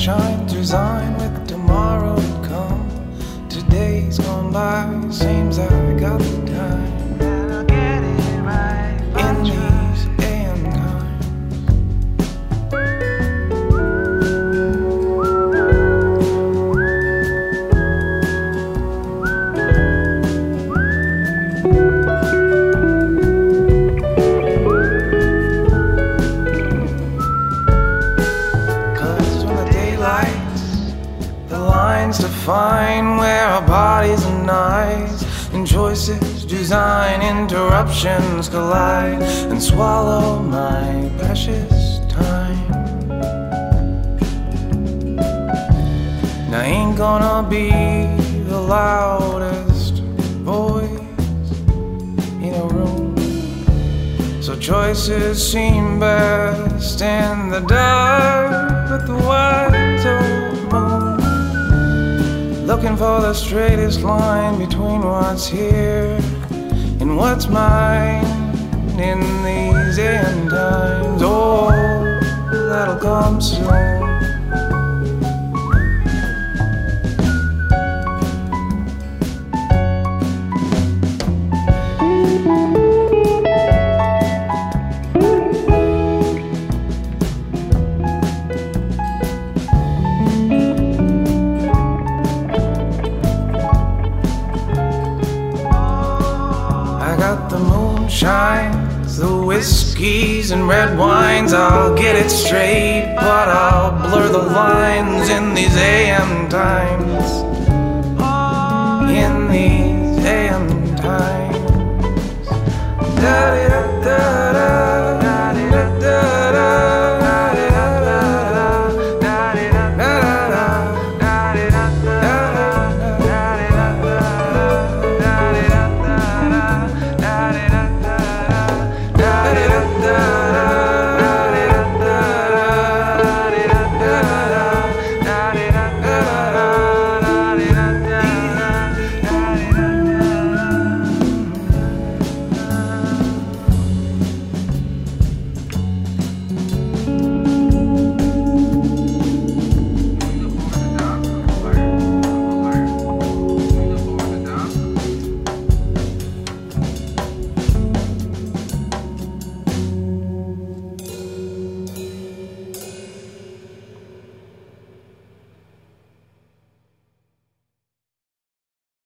shine through Zion with tomorrow to come. Today's gone by, seems I got the time. And I'll get it right in these AM times. Define where our bodies and eyes and choices, design interruptions collide and swallow my precious time. And I ain't gonna be the loudest voice in a room, so choices seem best in the dark. But the wise old moon, looking for the straightest line between what's here and what's mine in these end times. Oh, that'll come soon. Shines, the whiskeys and red wines, I'll get it straight, but I'll blur the lines in these AM times. In these AM